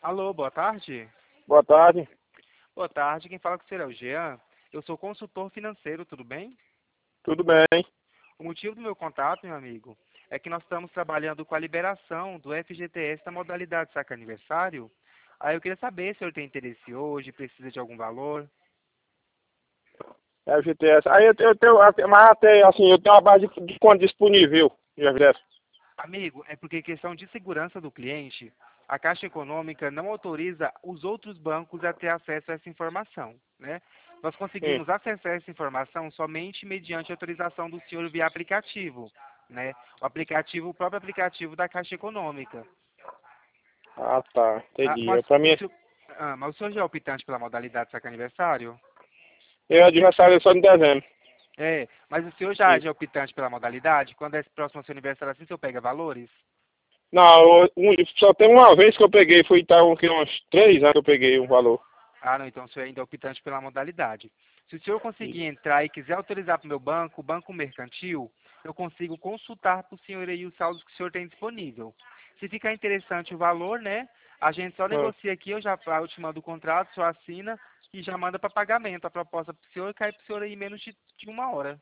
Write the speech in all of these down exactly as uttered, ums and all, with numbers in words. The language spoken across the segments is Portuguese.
Alô, boa tarde. Boa tarde. Boa tarde, quem fala com você é o Jean. Eu sou consultor financeiro, tudo bem? Tudo bem? O motivo do meu contato, meu amigo, é que nós estamos trabalhando com a liberação do F G T S da modalidade saque aniversário. Aí eu queria saber se o senhor tem interesse hoje, precisa de algum valor. É o G T S. Aí eu, tenho- eu tenho, até- mas até assim, eu tenho uma base de, de conta disponível, G T S. Amigo, é porque questão de segurança do cliente, a Caixa Econômica não autoriza os outros bancos a ter acesso a essa informação, né? Nós Sim. conseguimos acessar essa informação somente mediante autorização do senhor via aplicativo, né? O aplicativo, o próprio aplicativo da Caixa Econômica. Ah, tá. Ah, Entendi. mas, Eu, pra o mim, senhor, ah, mas o senhor já é optante pela modalidade saque aniversário? eu aniversário é só em dezembro. É, mas o senhor já Sim. é optante pela modalidade? Quando é próximo ao seu aniversário assim, o senhor pega valores? Não, eu- um- só tem uma vez que eu peguei, foi tá, um, que uns três anos que eu peguei um valor. Ah, não, então o senhor ainda é optante pela modalidade. Se o senhor E- conseguir entrar e quiser autorizar para o meu banco, o banco mercantil, eu consigo consultar para o senhor aí os saldos que o senhor tem disponível. Se ficar interessante o valor, né, a gente só ah, negocia aqui, eu já eu te mando o contrato, o senhor assina e já manda para pagamento. A proposta para o senhor cai para o senhor aí em menos de, de uma hora.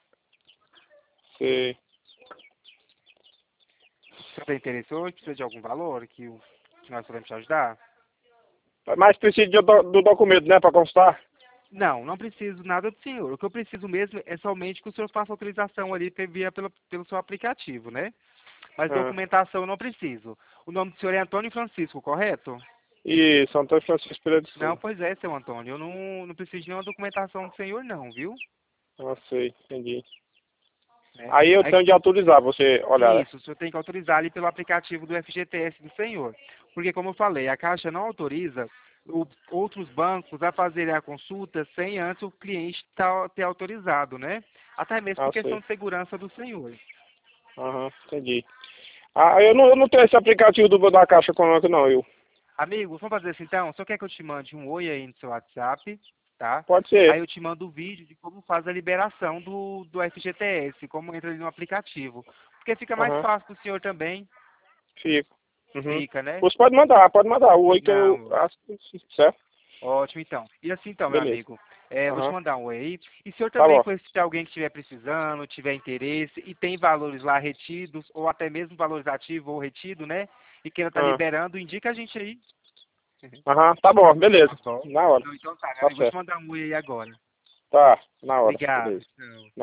sei. O senhor tem interesse hoje? Precisa de algum valor que, o- que nós podemos te ajudar? Mas precisa de do, do documento, né, pra constar? Não, não preciso nada do senhor. O que eu preciso mesmo é somente que o senhor faça autorização ali pe- via pelo, pelo seu aplicativo, né? Mas Ah. documentação eu não preciso. O nome do senhor é Antônio Francisco, correto? E São Antônio Francisco Pereira de Não, Souza. pois é, seu Antônio. Eu não, não preciso de nenhuma documentação do senhor, não, viu? Ah, sei, entendi. Né? Aí eu Aí, tenho de autorizar você olhar, né? isso, o senhor tem que autorizar ali pelo aplicativo do F G T S do senhor. Porque, como eu falei, a Caixa não autoriza o- outros bancos a fazerem a consulta sem antes o cliente tá- ter autorizado, né? Até mesmo Ah, por questão sei. de segurança do senhor. Aham, entendi. Ah, eu não, eu não tenho esse aplicativo do, da Caixa Econômica, não, eu. Amigo, vamos fazer assim então? Só quer que eu te mande um oi aí no seu WhatsApp, tá? Pode Aí ser. eu te mando o vídeo de como faz a liberação do, do F G T S, como entra ali no aplicativo. Porque fica mais Aham, fácil pro senhor também. fico. Uhum. Fica, né? Você pode mandar, pode mandar. O oi que eu. Não, Ah, certo? ótimo então. E assim então, meu Beleza. amigo, é, eu vou te Aham. mandar um oi aí. E se o senhor Tá também bom. conhecer alguém que estiver precisando, tiver interesse e tem valores lá retidos, ou até mesmo valores ativos ou retido, né? E queira estar Ah. liberando, indica a gente aí. Aham, tá bom, beleza. Tá bom? Na hora. Não, então tá, meu Tá amigo, vou te certo. mandar um oi aí agora. Tá, na hora. Obrigado. Beleza. Tchau.